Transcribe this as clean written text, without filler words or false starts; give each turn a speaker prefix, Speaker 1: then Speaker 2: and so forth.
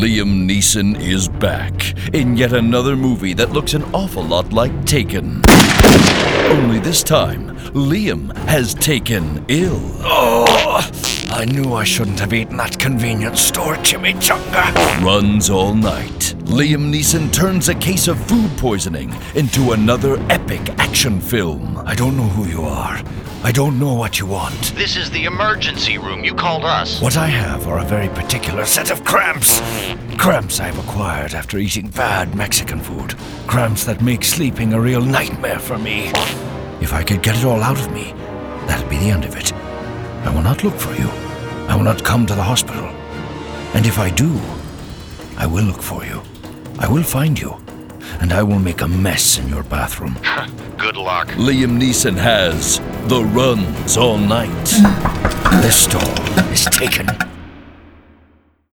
Speaker 1: Liam Neeson is back in yet another movie that looks an awful lot like Taken. Only this time, Liam has taken ill.
Speaker 2: Oh, I knew I shouldn't have eaten that convenience store chimichanga.
Speaker 1: Runs all night. Liam Neeson turns a case of food poisoning into another epic action film.
Speaker 2: I don't know who you are. I don't know what you want.
Speaker 3: This is the emergency room. You called us.
Speaker 2: What I have are a very particular set of cramps. Cramps I've acquired after eating bad Mexican food. Cramps that make sleeping a real nightmare for me. If I could get it all out of me, that'll be the end of it. I will not look for you. I will not come to the hospital. And if I do, I will look for you. I will find you. And I will make a mess in your bathroom.
Speaker 3: Good luck.
Speaker 1: Liam Neeson has the runs all night.
Speaker 2: This stall is taken.